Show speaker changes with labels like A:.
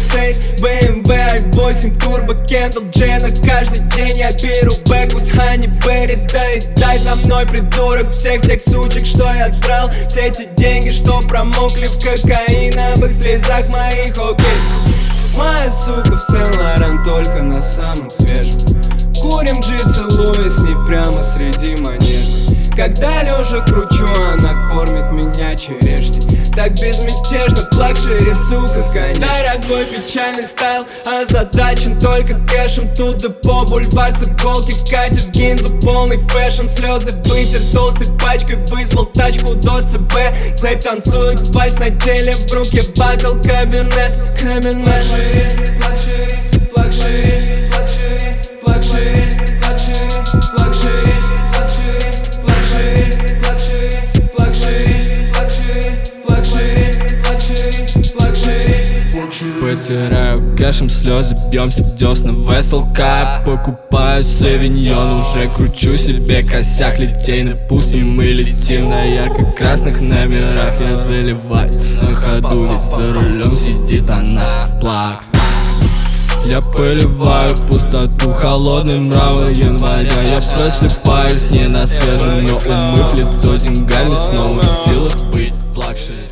A: Кронштейн, BMW i8 Turbo, Kendall Jenner. Каждый день я беру Backwoods, Honey Berry. Дай за мной, придурок, всех тех сучек, что я драл. Все эти деньги, что промокли в кокаиновых слезах моих, окей. Моя сука в Сен-Лоран, только на самом свежем. Курим G, целуясь с ней прямо среди манежной. Когда лежа кручу, она кормит меня черешней. Так безмятежно, лакшери, сука, конечно. Дорогой печальный стайл, озадачен только кэшем. Туда по бульвар с иголки катит гинзу, полный фэшн. Слезы вытер толстой пачкой, вызвал тачку до ЦБ. Цепь танцует вальс на теле, в руке батл кабинет. Лакшери, лакшери, лакшери, лакшери, лакшери,
B: Потираю кэшем слезы, бьемся в десна в СЛК. Я покупаю савиньон, уже кручу себе косяк. Литейный пустым, мы летим на ярко-красных номерах. Я заливаюсь на ходу, ведь за рулем сидит она, плак. Я поливаю пустоту холодным мрамором января. Я просыпаюсь не на свежем, но умыв лицо деньгами, снова в силах быть лакшери.